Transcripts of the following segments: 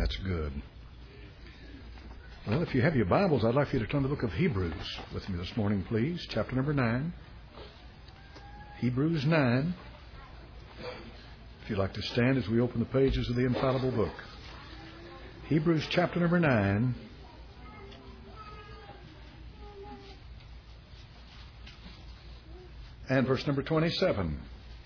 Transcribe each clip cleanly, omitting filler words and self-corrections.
That's good. Well, if you have your Bibles, I'd like for you to turn to the book of Hebrews with me this morning, please. Chapter number 9. Hebrews 9. If you'd like to stand as we open the pages of the infallible book. Hebrews chapter number 9. And verse number 27.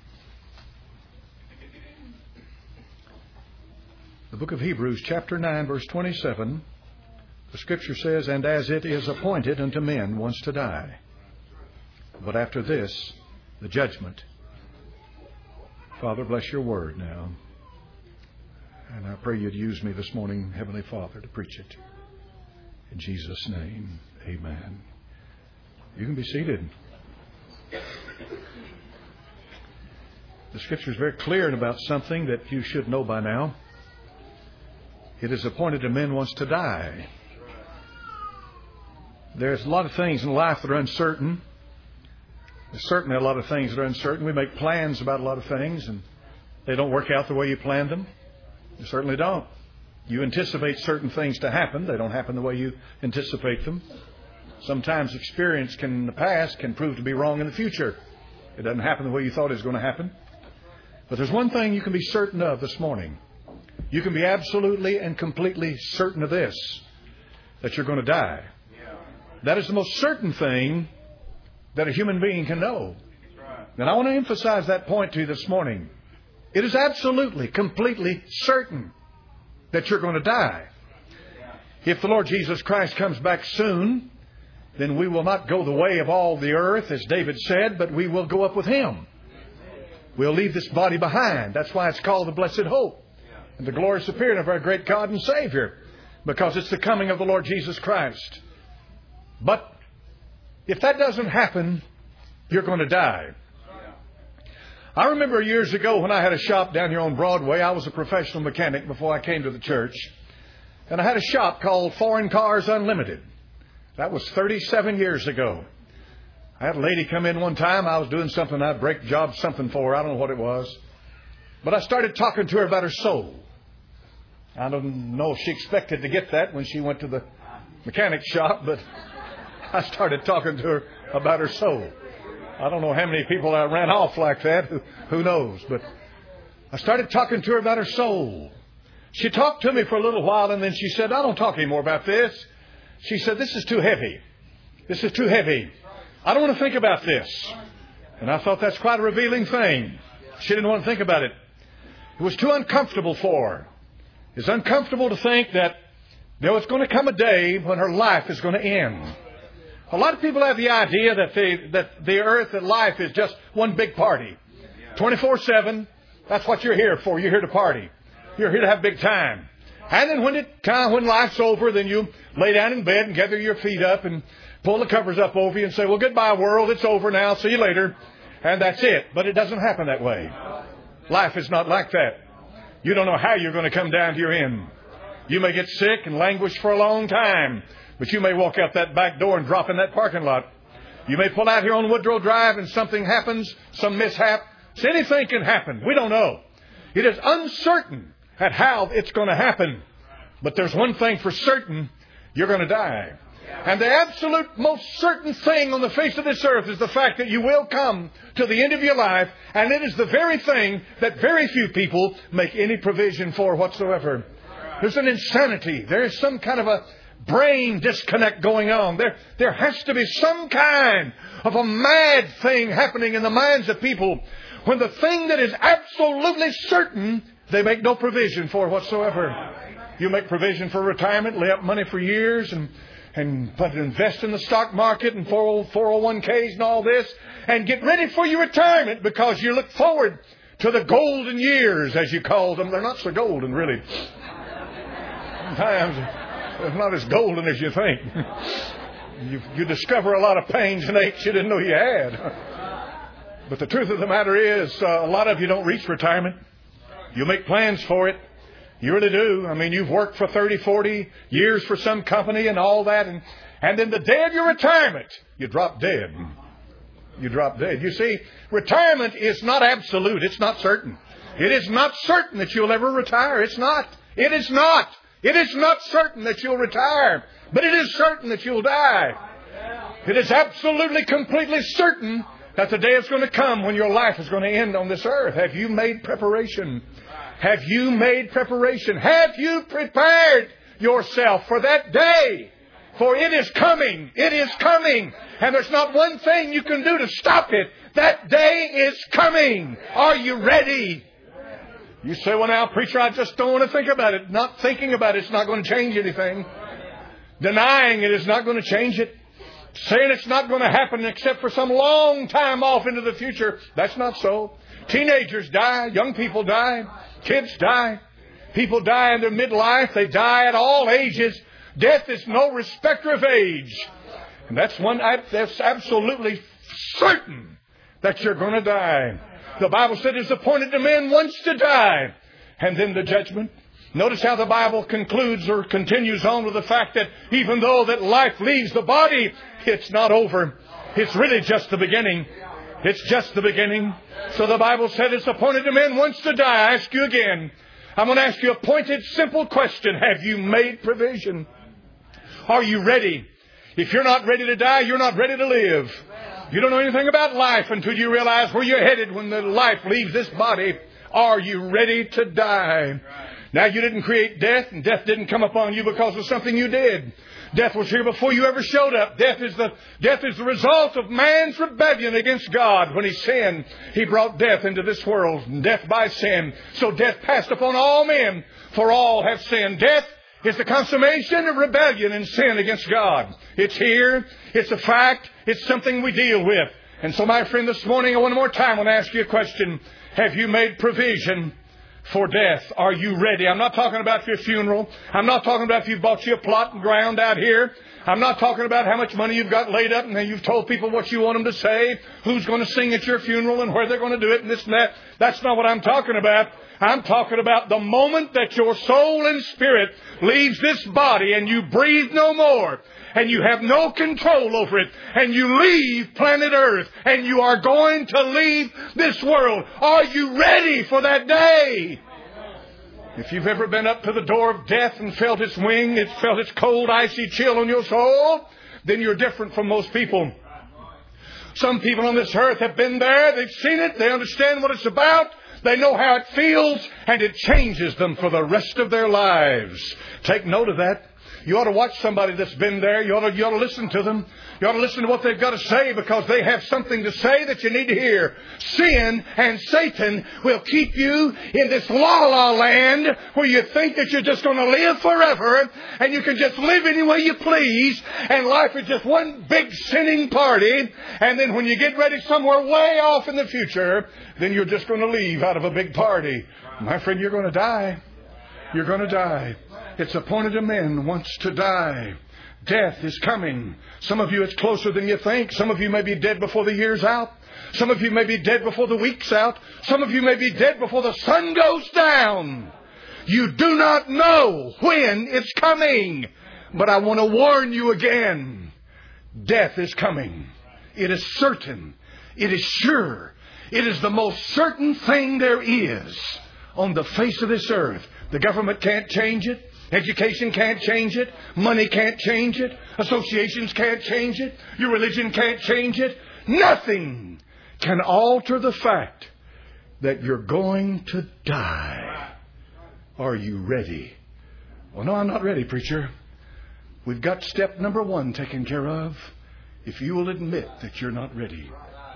The book of Hebrews chapter 9 verse 27. The Scripture says, "And as it is appointed unto men once to die, but after this, the judgment." Father, bless your word now. And I pray you'd use me this morning, Heavenly Father, to preach it. In Jesus' name, amen. You can be seated. The Scripture is very clear about something that you should know by now. It is appointed to men once to die. There's a lot of things in life that are uncertain. There's certainly a lot of things that are uncertain. We make plans about a lot of things, and they don't work out the way you planned them. They certainly don't. You anticipate certain things to happen. They don't happen the way you anticipate them. Sometimes experience in the past can prove to be wrong in the future. It doesn't happen the way you thought it was going to happen. But there's one thing you can be certain of this morning. You can be absolutely and completely certain of this, that you're going to die. That is the most certain thing that a human being can know. And I want to emphasize that point to you this morning. It is absolutely, completely certain that you're going to die. If the Lord Jesus Christ comes back soon, then we will not go the way of all the earth, as David said, but we will go up with Him. We'll leave this body behind. That's why it's called the blessed hope and the glorious appearing of our great God and Savior, because it's the coming of the Lord Jesus Christ. But if that doesn't happen, you're going to die. I remember years ago when I had a shop down here on Broadway. I was a professional mechanic before I came to the church. And I had a shop called Foreign Cars Unlimited. That was 37 years ago. I had a lady come in one time. I was doing something. I'd break job something for her. I don't know what it was. But I started talking to her about her soul. I don't know if she expected to get that when she went to the mechanic shop, but I started talking to her about her soul. I don't know how many people I ran off like that. Who knows? But I started talking to her about her soul. She talked to me for a little while, and then she said, "I don't talk anymore about this." She said, "This is too heavy. This is too heavy. I don't want to think about this." And I thought that's quite a revealing thing. She didn't want to think about it. It was too uncomfortable for her. It's uncomfortable to think that it's going to come a day when her life is going to end. A lot of people have the idea that the earth and life is just one big party. 24/7, that's what you're here for. You're here to party. You're here to have big time. And then when life's over, then you lay down in bed and gather your feet up and pull the covers up over you and say, "Well, goodbye, world. It's over now. See you later." And that's it. But it doesn't happen that way. Life is not like that. You don't know how you're going to come down to your end. You may get sick and languish for a long time, but you may walk out that back door and drop in that parking lot. You may pull out here on Woodrow Drive and something happens, some mishap. So anything can happen. We don't know. It is uncertain at how it's going to happen. But there's one thing for certain. You're going to die. And the absolute most certain thing on the face of this earth is the fact that you will come to the end of your life. And it is the very thing that very few people make any provision for whatsoever. There's an insanity. There's some kind of a brain disconnect going on. There has to be some kind of a mad thing happening in the minds of people when the thing that is absolutely certain, they make no provision for whatsoever. You make provision for retirement, lay up money for years, and invest in the stock market and 401ks and all this, and get ready for your retirement because you look forward to the golden years, as you call them. They're not so golden, really. Sometimes it's not as golden as you think. You discover a lot of pains and aches you didn't know you had. But the truth of the matter is, a lot of you don't reach retirement. You make plans for it. You really do. I mean, you've worked for 30, 40 years for some company and all that. And then the day of your retirement, you drop dead. You drop dead. You see, retirement is not absolute. It's not certain. It is not certain that you'll ever retire. It's not. It is not. It is not certain that you'll retire, but it is certain that you'll die. It is absolutely, completely certain that the day is going to come when your life is going to end on this earth. Have you made preparation? Have you made preparation? Have you prepared yourself for that day? For it is coming. It is coming. And there's not one thing you can do to stop it. That day is coming. Are you ready? You say, well, now, preacher, I just don't want to think about it. Not thinking about it is not going to change anything. Denying it is not going to change it. Saying it's not going to happen except for some long time off into the future. That's not so. Teenagers die. Young people die. Kids die. People die in their midlife. They die at all ages. Death is no respecter of age. And that's absolutely certain that you're going to die. The Bible said it's appointed to men once to die, and then the judgment. Notice how the Bible concludes or continues on with the fact that even though that life leaves the body, it's not over. It's really just the beginning. It's just the beginning. So the Bible said it's appointed to men once to die. I ask you again. I'm going to ask you a pointed, simple question. Have you made provision? Are you ready? If you're not ready to die, you're not ready to live. You don't know anything about life until you realize where you're headed when the life leaves this body. Are you ready to die? Now, you didn't create death, and death didn't come upon you because of something you did. Death was here before you ever showed up. Death is the result of man's rebellion against God. When he sinned, he brought death into this world, and death by sin. So death passed upon all men, for all have sinned. Death is the consummation of rebellion and sin against God. It's here. It's a fact. It's something we deal with. And so, my friend, this morning, one more time, I want to ask you a question. Have you made provision for death? Are you ready? I'm not talking about your funeral. I'm not talking about if you've bought you a plot and ground out here. I'm not talking about how much money you've got laid up and you've told people what you want them to say, who's going to sing at your funeral and where they're going to do it and this and that. That's not what I'm talking about. I'm talking about the moment that your soul and spirit leaves this body and you breathe no more and you have no control over it and you leave planet Earth and you are going to leave this world. Are you ready for that day? If you've ever been up to the door of death and felt its wing, felt its cold, icy chill on your soul, then you're different from most people. Some people on this earth have been there. They've seen it. They understand what it's about. They know how it feels, and it changes them for the rest of their lives. Take note of that. You ought to watch somebody that's been there. You ought to listen to them. You ought to listen to what they've got to say because they have something to say that you need to hear. Sin and Satan will keep you in this la-la land where you think that you're just going to live forever and you can just live any way you please and life is just one big sinning party. And then when you get ready somewhere way off in the future, then you're just going to leave out of a big party. My friend, you're going to die. You're going to die. It's appointed to men once to die. Death is coming. Some of you, it's closer than you think. Some of you may be dead before the year's out. Some of you may be dead before the week's out. Some of you may be dead before the sun goes down. You do not know when it's coming. But I want to warn you again. Death is coming. It is certain. It is sure. It is the most certain thing there is on the face of this earth. The government can't change it. Education can't change it. Money can't change it. Associations can't change it. Your religion can't change it. Nothing can alter the fact that you're going to die. Are you ready? Well, no, I'm not ready, preacher. We've got step number 1 taken care of. If you will admit that you're not ready.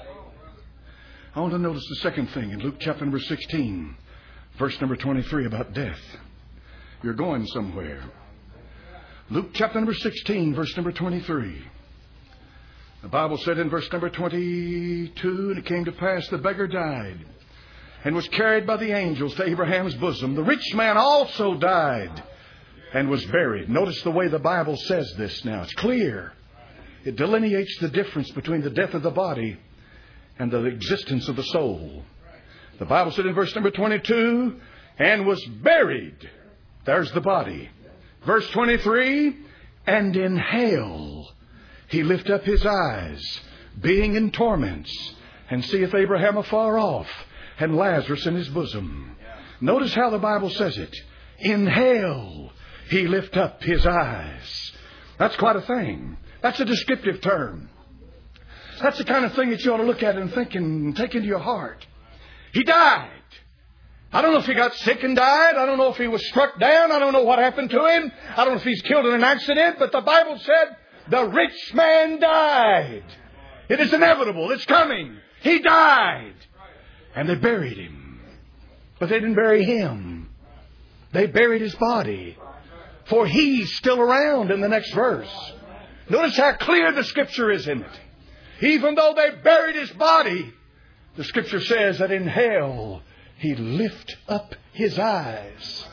I want to notice the second thing in Luke chapter number 16, verse number 23 about death. You're going somewhere. Luke chapter number 16, verse number 23. The Bible said in verse number 22, and it came to pass the beggar died and was carried by the angels to Abraham's bosom. The rich man also died and was buried. Notice the way the Bible says this now. It's clear. It delineates the difference between the death of the body and the existence of the soul. The Bible said in verse number 22, and was buried. There's the body. Verse 23, and in hell he lift up his eyes, being in torments, and seeth Abraham afar off, and Lazarus in his bosom. Notice how the Bible says it. In hell He lift up His eyes. That's quite a thing. That's a descriptive term. That's the kind of thing that you ought to look at and think and take into your heart. He died. I don't know if he got sick and died. I don't know if he was struck down. I don't know what happened to him. I don't know if he's killed in an accident. But the Bible said the rich man died. It is inevitable. It's coming. He died. And they buried him. But they didn't bury him. They buried his body. For he's still around in the next verse. Notice how clear the Scripture is in it. Even though they buried his body, the Scripture says that in hell, He lift up His eyes.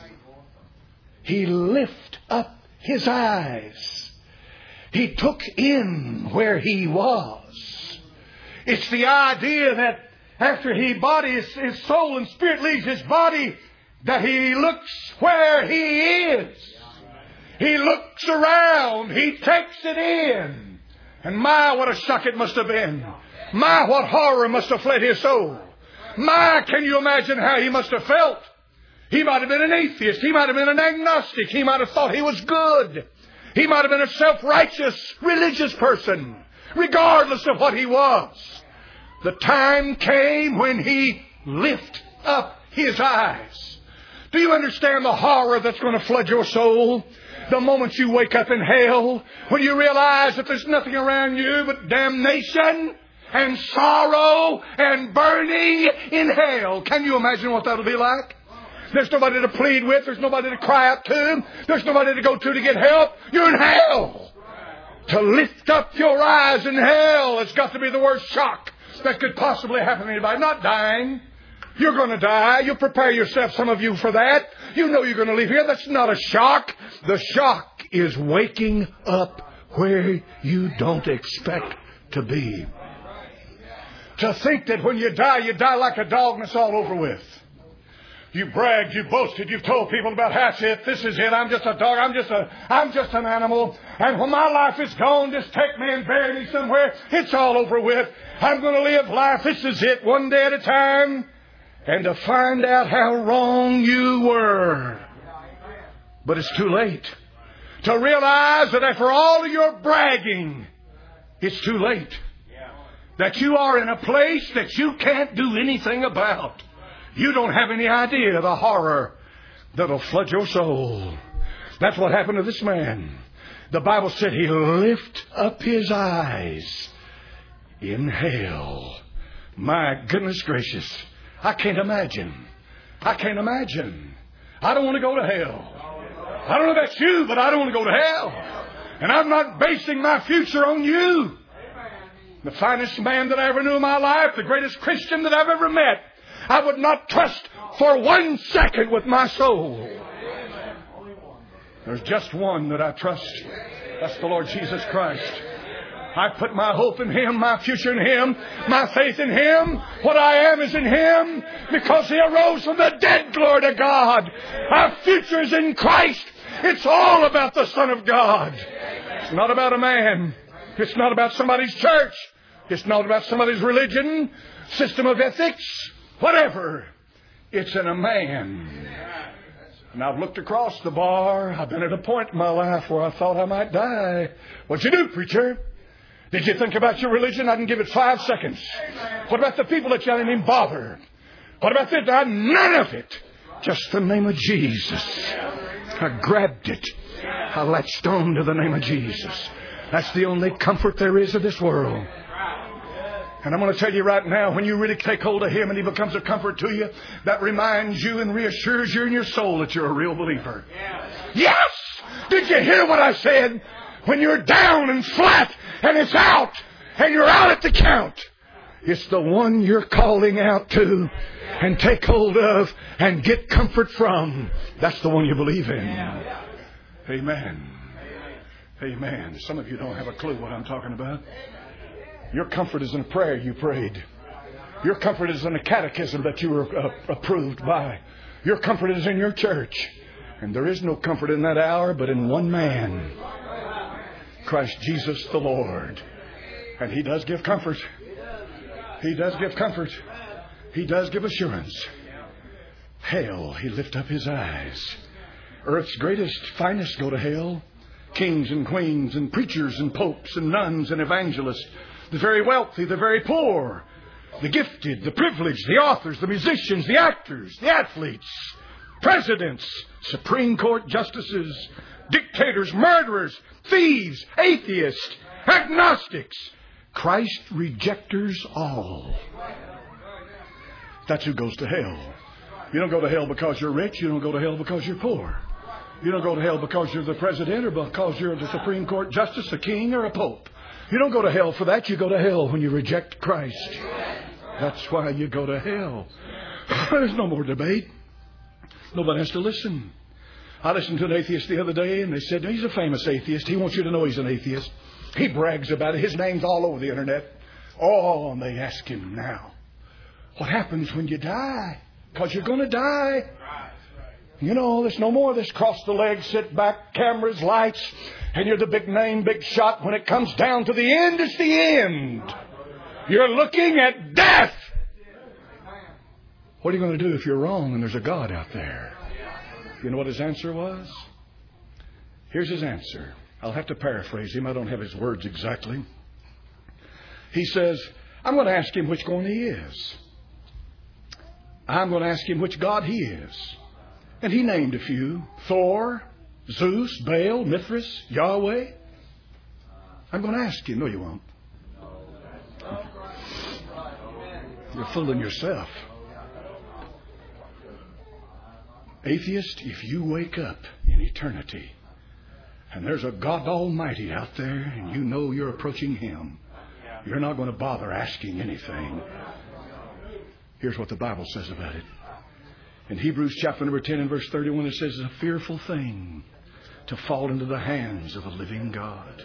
He lift up His eyes. He took in where he was. It's the idea that after his soul and spirit leaves his body, that he looks where he is. He looks around. He takes it in. And my, what a shock it must have been. My, what horror must have fled his soul. My, can you imagine how he must have felt? He might have been an atheist. He might have been an agnostic. He might have thought he was good. He might have been a self-righteous religious person, regardless of what he was. The time came when he lifted up his eyes. Do you understand the horror that's going to flood your soul? The moment you wake up in hell, when you realize that there's nothing around you but damnation and sorrow and burning in hell. Can you imagine what that'll be like? There's nobody to plead with. There's nobody to cry out to. There's nobody to go to get help. You're in hell. To lift up your eyes in hell has got to be the worst shock that could possibly happen to anybody. Not dying. You're going to die. You prepare yourself, some of you, for that. You know you're going to leave here. That's not a shock. The shock is waking up where you don't expect to be. To think that when you die like a dog and it's all over with. You bragged, you boasted, you've told people about that's it, this is it, I'm just a dog, I'm just an animal. And when my life is gone, just take me and bury me somewhere. It's all over with. I'm going to live life. This is it, one day at a time. And to find out how wrong you were. But it's too late. To realize that after all of your bragging, it's too late. That you are in a place that you can't do anything about. You don't have any idea the horror that'll flood your soul. That's what happened to this man. The Bible said he lifted up his eyes in hell. My goodness gracious. I can't imagine. I can't imagine. I don't want to go to hell. I don't know about you, but I don't want to go to hell. And I'm not basing my future on you. The finest man that I ever knew in my life, the greatest Christian that I've ever met, I would not trust for 1 second with my soul. There's just one that I trust. That's the Lord Jesus Christ. I put my hope in Him, my future in Him, my faith in Him. What I am is in Him because He arose from the dead, glory to God. Our future is in Christ. It's all about the Son of God. It's not about a man. It's not about somebody's church. It's not about somebody's religion, system of ethics, whatever. It's in a man. And I've looked across the bar. I've been at a point in my life where I thought I might die. What'd you do, preacher? Did you think about your religion? I didn't give it 5 seconds. What about the people that you didn't even bother? What about this? None of it. Just the name of Jesus. I grabbed it. I latched on to the name of Jesus. That's the only comfort there is in this world. And I'm going to tell you right now, when you really take hold of Him and He becomes a comfort to you, that reminds you and reassures you in your soul that you're a real believer. Yes! Did you hear what I said? When you're down and flat and it's out and you're out at the count, it's the one you're calling out to and take hold of and get comfort from. That's the one you believe in. Amen. Amen. Some of you don't have a clue what I'm talking about. Your comfort is in a prayer you prayed. Your comfort is in a catechism that you were approved by. Your comfort is in your church. And there is no comfort in that hour but in one man. Christ Jesus the Lord. And He does give comfort. He does give comfort. He does give assurance. Hell, He lift up His eyes. Earth's greatest, finest go to hell. Kings and queens and preachers and popes and nuns and evangelists. The very wealthy, the very poor. The gifted, the privileged, the authors, the musicians, the actors, the athletes. Presidents, Supreme Court justices, dictators, murderers, thieves, atheists, agnostics. Christ rejectors all. That's who goes to hell. You don't go to hell because you're rich. You don't go to hell because you're poor. You don't go to hell because you're the president or because you're the Supreme Court justice, a king, or a pope. You don't go to hell for that. You go to hell when you reject Christ. That's why you go to hell. There's no more debate. Nobody has to listen. I listened to an atheist the other day, and they said, he's a famous atheist. He wants you to know he's an atheist. He brags about it. His name's all over the internet. Oh, and they ask him now, what happens when you die? Because you're going to die. You know, there's no more of this cross the legs, sit back, cameras, lights, and you're the big name, big shot. When it comes down to the end, it's the end. You're looking at death. What are you going to do if you're wrong and there's a God out there? You know what his answer was? Here's his answer. I'll have to paraphrase him. I don't have his words exactly. He says, I'm going to ask him which one he is. I'm going to ask him which God he is. And he named a few. Thor, Zeus, Baal, Mithras, Yahweh. I'm going to ask him. No, you won't. You're fooling yourself. Atheist, if you wake up in eternity and there's a God Almighty out there and you know you're approaching Him, you're not going to bother asking anything. Here's what the Bible says about it. In Hebrews chapter number 10 and verse 31, it says, it's a fearful thing to fall into the hands of a living God.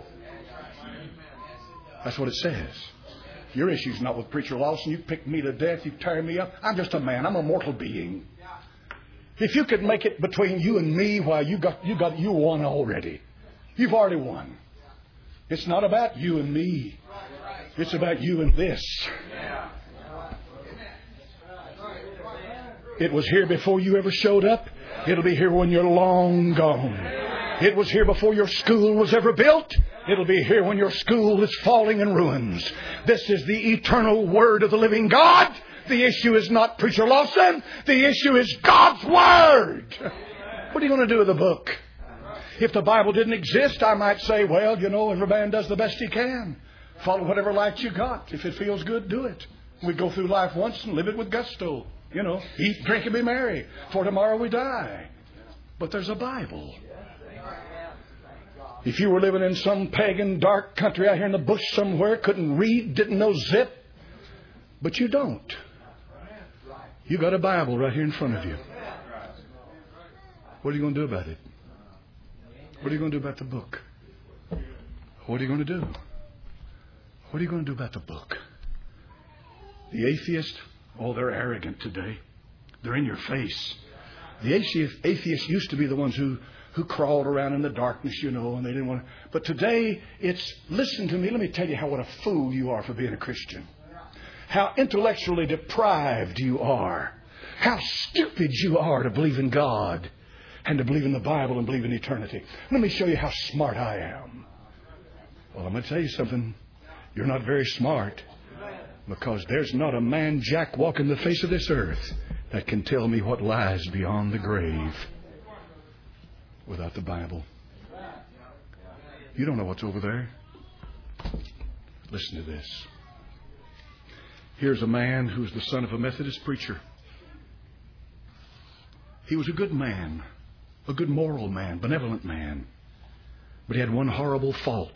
That's what it says. Your issue's not with Preacher Lawson. You pick me to death. You tear me up. I'm just a man. I'm a mortal being. If you could make it between you and me, why, you won already. You've already won. It's not about you and me. It's about you and this. It was here before you ever showed up. It'll be here when you're long gone. It was here before your school was ever built. It'll be here when your school is falling in ruins. This is the eternal Word of the living God. The issue is not Preacher Lawson. The issue is God's Word. What are you going to do with the book? If the Bible didn't exist, I might say, well, you know, every man does the best he can. Follow whatever light you got. If it feels good, do it. We go through life once and live it with gusto. You know, eat, drink, and be merry, for tomorrow we die. But there's a Bible. If you were living in some pagan, dark country out here in the bush somewhere, couldn't read, didn't know zip, but you don't. You got a Bible right here in front of you. What are you going to do about it? What are you going to do about the book? What are you going to do? What are you going to do about the book? The atheist, oh, they're arrogant today. They're in your face. The atheists used to be the ones who crawled around in the darkness, you know, and they didn't want to. But today, it's, listen to me, let me tell you what a fool you are for being a Christian. How intellectually deprived you are. How stupid you are to believe in God and to believe in the Bible and believe in eternity. Let me show you how smart I am. Well, I'm going to tell you something. You're not very smart, because there's not a man jack walking the face of this earth that can tell me what lies beyond the grave without the Bible. You don't know what's over there. Listen to this. Here's a man who's the son of a Methodist preacher. He was a good man, a good moral man, benevolent man. But he had one horrible fault.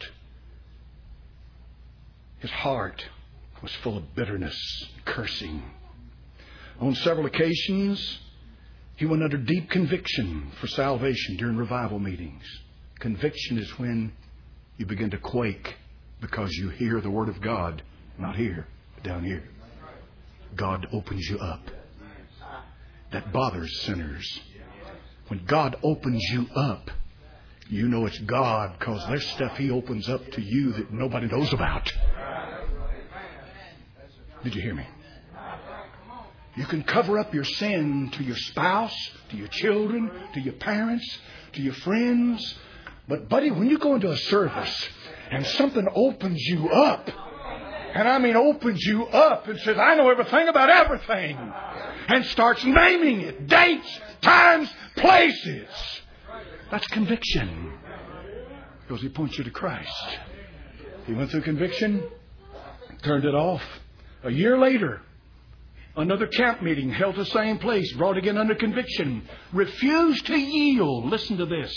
His heart was full of bitterness, cursing. On several occasions, he went under deep conviction for salvation during revival meetings. Conviction is when you begin to quake because you hear the Word of God, not here, but down here. God opens you up. That bothers sinners. When God opens you up, you know it's God, because there's stuff He opens up to you that nobody knows about. Did you hear me? You can cover up your sin to your spouse, to your children, to your parents, to your friends. But, buddy, when you go into a service and something opens you up, and I mean opens you up and says, I know everything about everything, and starts naming it, dates, times, places, that's conviction. Because he points you to Christ. He went through conviction, turned it off. A year later, another camp meeting held the same place, brought again under conviction, refused to yield. Listen to this.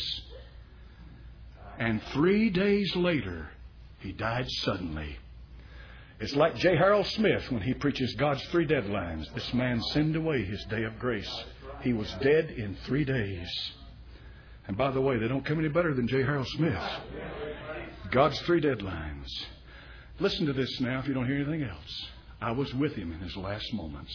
And 3 days later, he died suddenly. It's like J. Harold Smith when he preaches God's 3 deadlines. This man sinned away his day of grace. He was dead in 3 days. And by the way, they don't come any better than J. Harold Smith. God's 3 deadlines. Listen to this now if you don't hear anything else. I was with him in his last moments.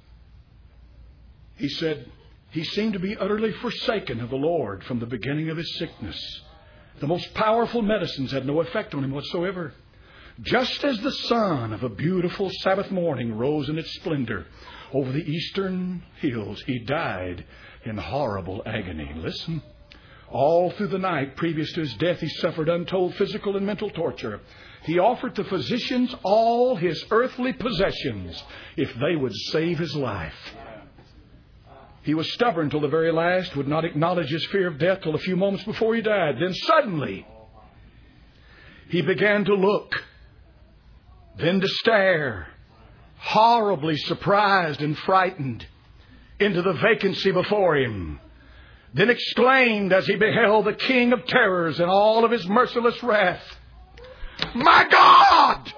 He said he seemed to be utterly forsaken of the Lord from the beginning of his sickness. The most powerful medicines had no effect on him whatsoever. Just as the sun of a beautiful Sabbath morning rose in its splendor over the eastern hills, he died in horrible agony. Listen. All through the night previous to his death, he suffered untold physical and mental torture. He offered the physicians all his earthly possessions if they would save his life. He was stubborn till the very last, would not acknowledge his fear of death till a few moments before he died. Then suddenly, he began to look, then to stare, horribly surprised and frightened, into the vacancy before him. Then exclaimed as he beheld the King of terrors in all of his merciless wrath, "My God!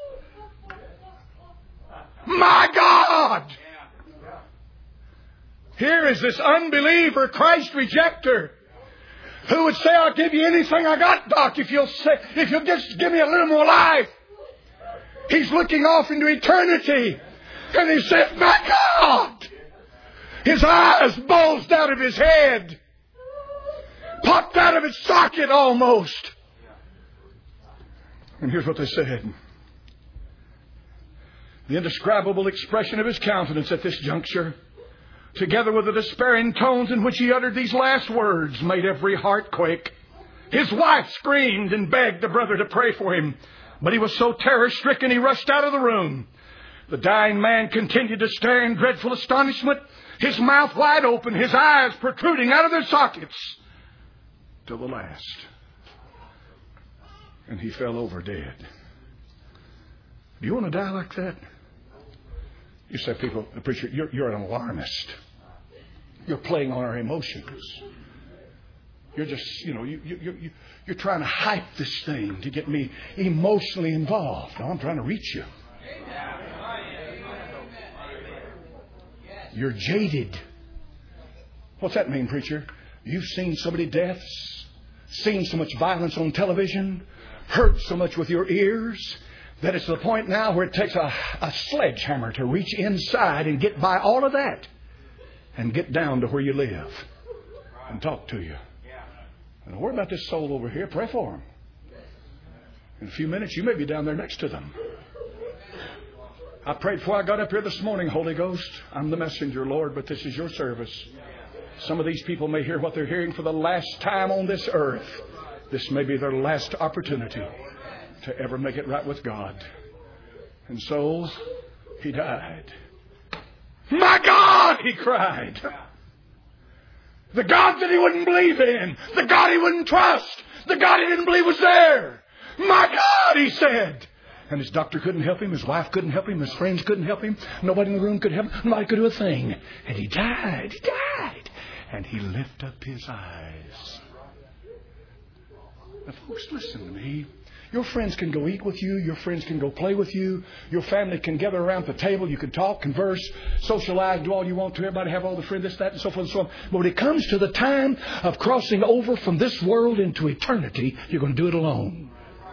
My God!" Here is this unbeliever, Christ rejecter, who would say, "I'll give you anything I got, Doc, if you'll just give me a little more life." He's looking off into eternity, and he says, "My God!" His eyes bulged out of his head, popped out of its socket almost. And here's what they said. The indescribable expression of his countenance at this juncture, together with the despairing tones in which he uttered these last words, made every heart quake. His wife screamed and begged the brother to pray for him, but he was so terror-stricken he rushed out of the room. The dying man continued to stare in dreadful astonishment, his mouth wide open, his eyes protruding out of their sockets, till the last. And he fell over dead. Do you want to die like that? You say, people, the preacher, you're an alarmist. You're playing on our emotions. You're just, you're trying to hype this thing to get me emotionally involved. No, I'm trying to reach you. You're jaded. What's that mean, preacher? You've seen so many deaths, seen so much violence on television, heard so much with your ears, that it's to the point now where it takes a sledgehammer to reach inside and get by all of that and get down to where you live and talk to you. And don't worry about this soul over here. Pray for him. In a few minutes, you may be down there next to them. I prayed before I got up here this morning, Holy Ghost. I'm the messenger, Lord, but this is your service. Some of these people may hear what they're hearing for the last time on this earth. This may be their last opportunity to ever make it right with God. And so, he died. "My God!" he cried. The God that he wouldn't believe in. The God he wouldn't trust. The God he didn't believe was there. "My God!" he said. And his doctor couldn't help him. His wife couldn't help him. His friends couldn't help him. Nobody in the room could help him. Nobody could do a thing. And he died. He died. And he lifted up his eyes. Now, folks, listen to me. Your friends can go eat with you. Your friends can go play with you. Your family can gather around the table. You can talk, converse, socialize, do all you want to. Everybody have all the friends, this, that, and so forth and so on. But when it comes to the time of crossing over from this world into eternity, you're going to do it alone.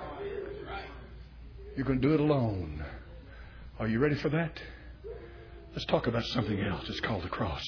You're going to do it alone. Are you ready for that? Let's talk about something else. It's called the cross.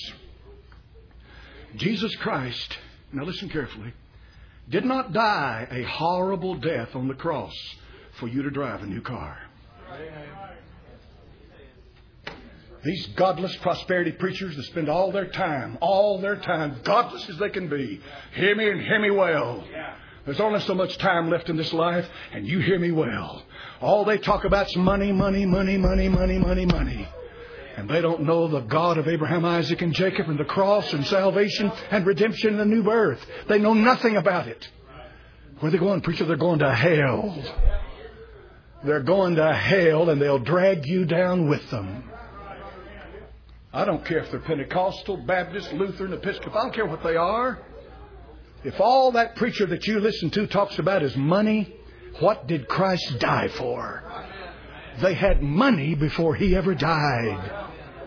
Jesus Christ, now listen carefully, did not die a horrible death on the cross for you to drive a new car. These godless prosperity preachers that spend all their time, godless as they can be. Hear me and hear me well. There's only so much time left in this life, and you hear me well. All they talk about is money, money, money, money, money, money, money. And they don't know the God of Abraham, Isaac, and Jacob, and the cross, and salvation, and redemption, and the new birth. They know nothing about it. Where are they going, preacher? They're going to hell. They're going to hell, and they'll drag you down with them. I don't care if they're Pentecostal, Baptist, Lutheran, Episcopal. I don't care what they are. If all that preacher that you listen to talks about is money, what did Christ die for? They had money before He ever died.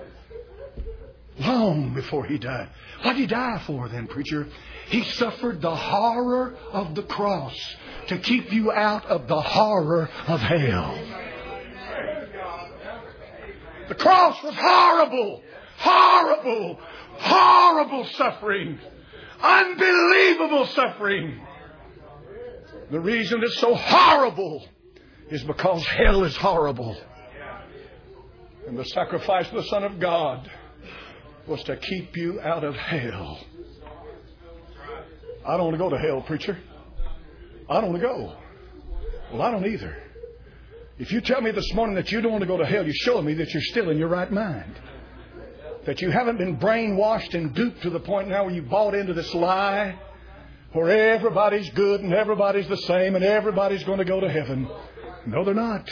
Long before He died. What did He die for then, preacher? He suffered the horror of the cross to keep you out of the horror of hell. The cross was horrible. Horrible, horrible suffering. Unbelievable suffering. The reason it's so horrible is because hell is horrible. And the sacrifice of the Son of God was to keep you out of hell. I don't want to go to hell, preacher. I don't want to go. Well, I don't either. If you tell me this morning that you don't want to go to hell, you're showing me that you're still in your right mind. That you haven't been brainwashed and duped to the point now where you bought into this lie where everybody's good and everybody's the same and everybody's going to go to heaven. No, they're not.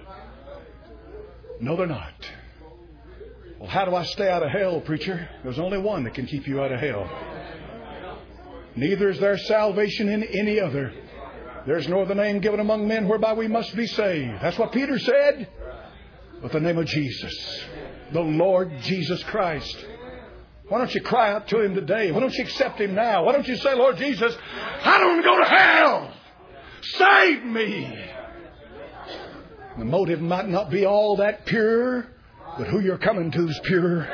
No, they're not. Well, how do I stay out of hell, preacher? There's only one that can keep you out of hell. Neither is there salvation in any other. There's no other name given among men whereby we must be saved. That's what Peter said. But the name of Jesus. The Lord Jesus Christ. Why don't you cry out to Him today? Why don't you accept Him now? Why don't you say, Lord Jesus, I don't want to go to hell. Save me. The motive might not be all that pure, but who you're coming to is pure.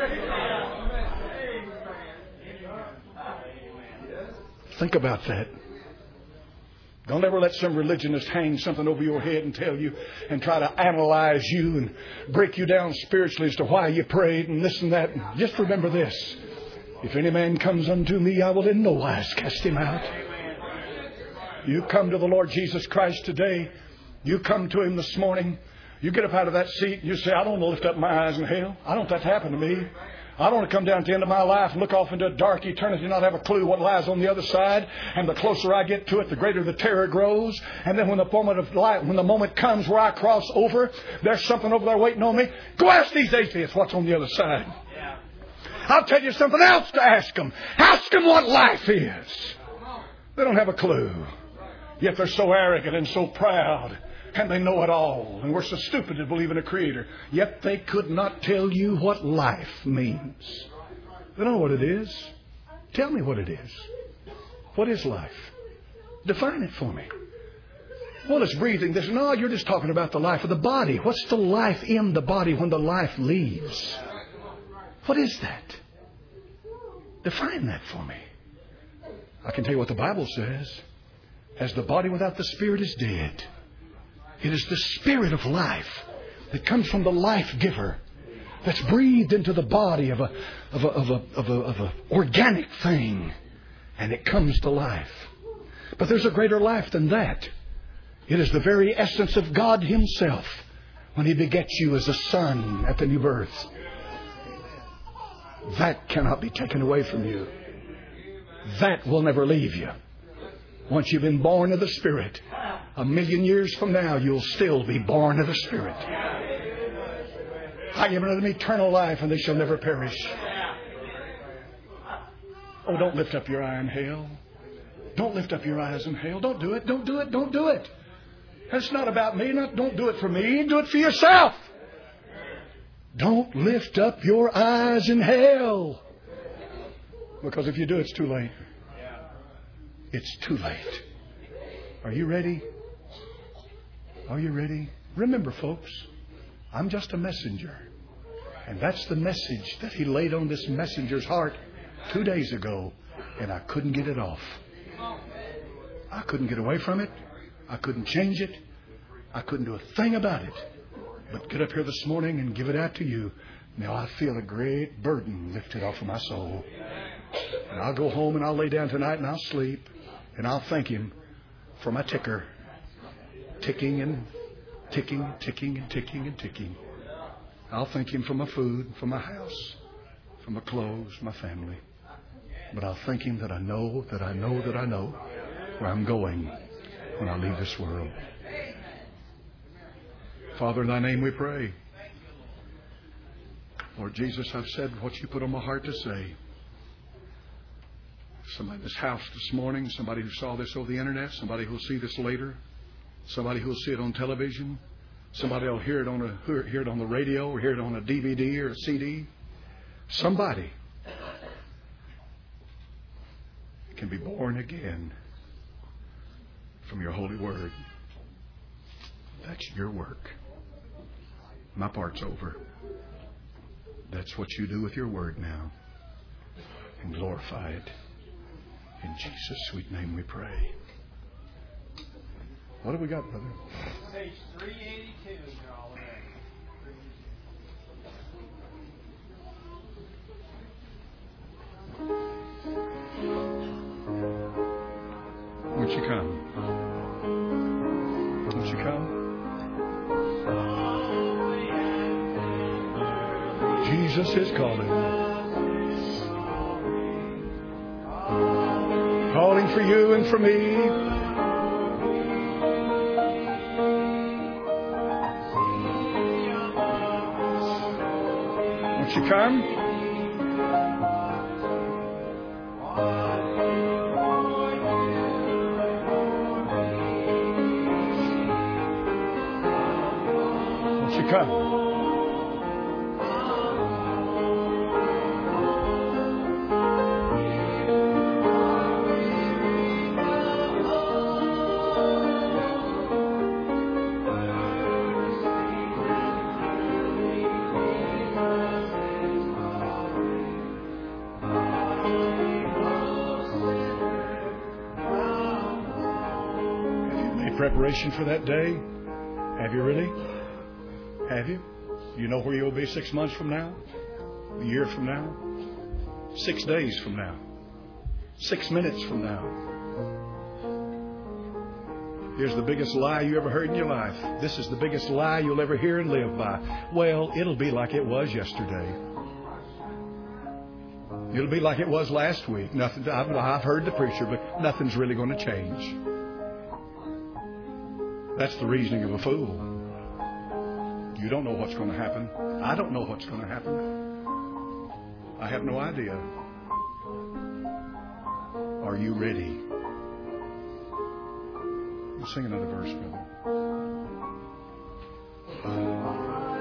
Think about that. Don't ever let some religionist hang something over your head and tell you and try to analyze you and break you down spiritually as to why you prayed and this and that. Just remember this. If any man comes unto me, I will in no wise cast him out. You come to the Lord Jesus Christ today. You come to Him this morning. You get up out of that seat and you say, I don't want to lift up my eyes in hell. I don't want that to happen to me. I don't want to come down to the end of my life and look off into a dark eternity and not have a clue what lies on the other side. And the closer I get to it, the greater the terror grows. And then when the moment comes where I cross over, there's something over there waiting on me. Go ask these atheists what's on the other side. I'll tell you something else to ask them. Ask them what life is. They don't have a clue. Yet they're so arrogant and so proud. And they know it all. And we're so stupid to believe in a Creator. Yet they could not tell you what life means. They don't know what it is. Tell me what it is. What is life? Define it for me. Well, it's breathing. This. No, you're just talking about the life of the body. What's the life in the body when the life leaves? What is that? Define that for me. I can tell you what the Bible says. As the body without the spirit is dead. It is the spirit of life that comes from the life giver that's breathed into the body of a organic thing, and it comes to life. But there's a greater life than that. It is the very essence of God Himself when He begets you as a son at the new birth. That cannot be taken away from you. That will never leave you. Once you've been born of the Spirit, 1,000,000 years from now, you'll still be born of the Spirit. I give unto them eternal life, and they shall never perish. Oh, don't lift up your eye in hell. Don't lift up your eyes in hell. Don't do it. Don't do it. Don't do it. That's not about me. Don't do it for me. Do it for yourself. Don't lift up your eyes in hell. Because if you do, it's too late. It's too late. Are you ready? Are you ready? Remember, folks, I'm just a messenger. And that's the message that He laid on this messenger's heart 2 days ago. And I couldn't get it off. I couldn't get away from it. I couldn't change it. I couldn't do a thing about it. But get up here this morning and give it out to you. Now I feel a great burden lifted off of my soul. And I'll go home and I'll lay down tonight and I'll sleep. And I'll thank Him for my ticker. Ticking and ticking and ticking and ticking and ticking. I'll thank Him for my food, for my house, for my clothes, my family. But I'll thank Him that I know where I'm going when I leave this world. Father, in Thy name we pray. Lord Jesus, I've said what You put on my heart to say. Somebody in this house this morning, somebody who saw this over the internet, somebody who will see this later, somebody who will see it on television, somebody will hear it on the radio or hear it on a DVD or a CD. Somebody can be born again from Your holy word. That's Your work. My part's over. That's what You do with Your word now. And glorify it. In Jesus' sweet name we pray. What have we got, brother? Page 382. Won't you come? Won't you come? Jesus is calling. Calling for you and for me. Won't you come? Won't you come? Preparation for that day? Have you really? Have you? You know where you'll be 6 months from now? A year from now? 6 days from now? 6 minutes from now? Here's the biggest lie you ever heard in your life. This is the biggest lie you'll ever hear and live by. Well, it'll be like it was yesterday. It'll be like it was last week. Nothing. I've heard the preacher, but nothing's really going to change. That's the reasoning of a fool. You don't know what's going to happen. I don't know what's going to happen. I have no idea. Are you ready? Let's sing another verse, brother.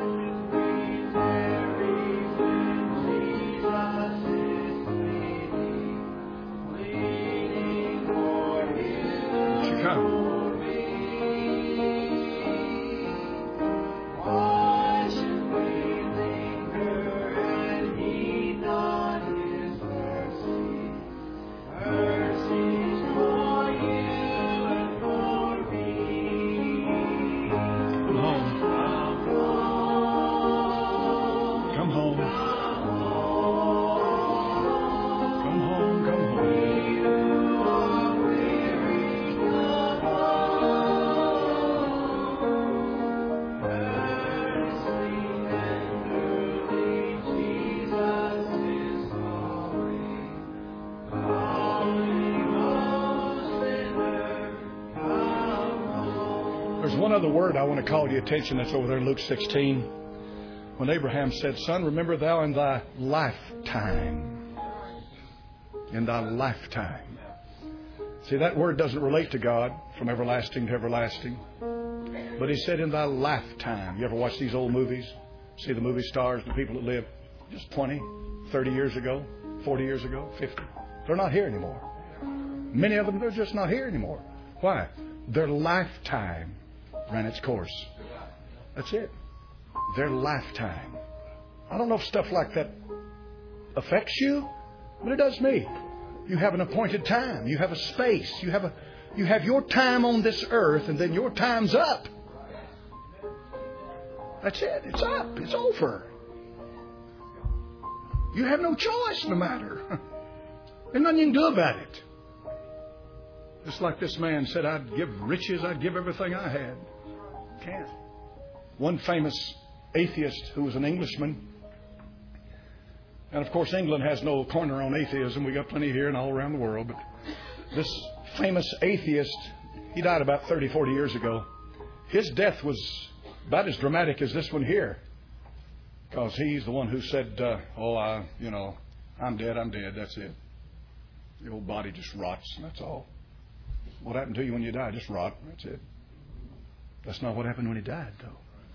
One other word I want to call your attention. That's over there in Luke 16. When Abraham said, "Son, remember thou in thy lifetime." In thy lifetime. See, that word doesn't relate to God from everlasting to everlasting. But he said, in thy lifetime. You ever watch these old movies? See the movie stars, the people that lived just 20, 30 years ago, 40 years ago, 50. They're not here anymore. Many of them, they're just not here anymore. Why? Their lifetime ran its course. That's it. Their lifetime. I don't know if stuff like that affects you, but it does me. You have an appointed time. You have a space. You have your time on this earth, and then your time's up. That's it. It's up. It's over. You have no choice in the matter. There's nothing you can do about it. Just like this man said, I'd give riches, I'd give everything I had. Can't. One famous atheist who was an Englishman, and of course England has no corner on atheism. We got plenty here and all around the world. But this famous atheist, he died about 30, 40 years ago. His death was about as dramatic as this one here. Because he's the one who said, I'm dead, that's it. The old body just rots, and that's all. What happened to you when you die? Just rot, that's it. That's not what happened when he died, though.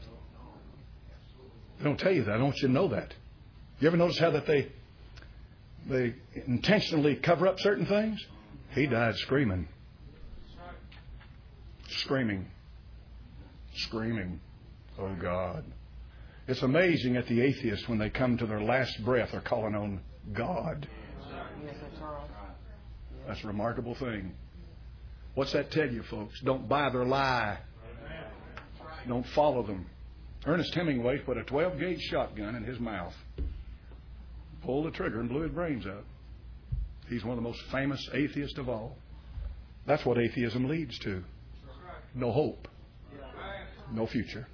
They don't tell you that. I don't want you to know that. You ever notice how that they intentionally cover up certain things? He died screaming. Screaming. Oh, God. It's amazing at the atheists when they come to their last breath are calling on God. That's a remarkable thing. What's that tell you, folks? Don't buy their lie. Don't follow them. Ernest Hemingway put a 12-gauge shotgun in his mouth, pulled the trigger, and blew his brains out. He's one of the most famous atheists of all. That's what atheism leads to. No hope. No future.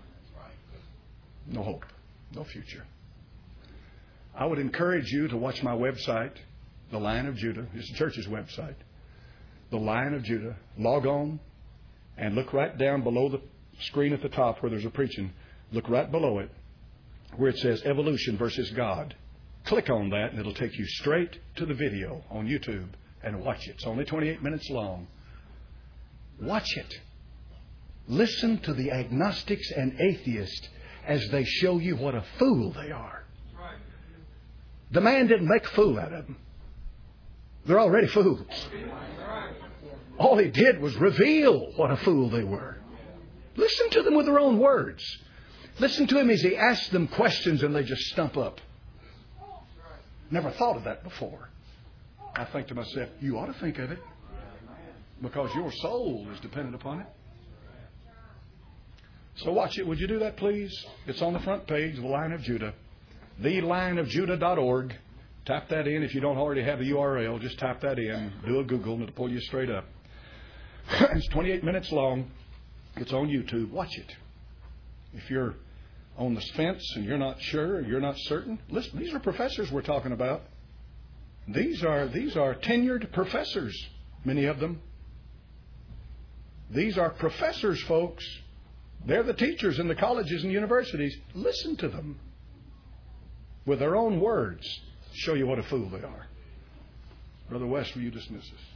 No hope. No future. I would encourage you to watch my website, The Lion of Judah. It's the church's website. The Lion of Judah. Log on and look right down below the screen at the top where there's a preaching. Look right below it where it says Evolution versus God. Click on that and it'll take you straight to the video on YouTube and watch it. It's only 28 minutes long. Watch it. Listen to the agnostics and atheists as they show you what a fool they are. The man didn't make a fool out of them. They're already fools. All he did was reveal what a fool they were. Listen to them with their own words. Listen to him as he asks them questions and they just stump up. Never thought of that before. I think to myself, you ought to think of it because your soul is dependent upon it. So watch it. Would you do that, please? It's on the front page, The Lion of Judah. TheLionofJudah.org. Type that in. If you don't already have the URL, just type that in. Do a Google and it'll pull you straight up. It's 28 minutes long. It's on YouTube. Watch it. If you're on the fence and you're not sure, you're not certain, listen, these are professors we're talking about. These are tenured professors, many of them. These are professors, folks. They're the teachers in the colleges and universities. Listen to them. With their own words, show you what a fool they are. Brother West, will you dismiss us?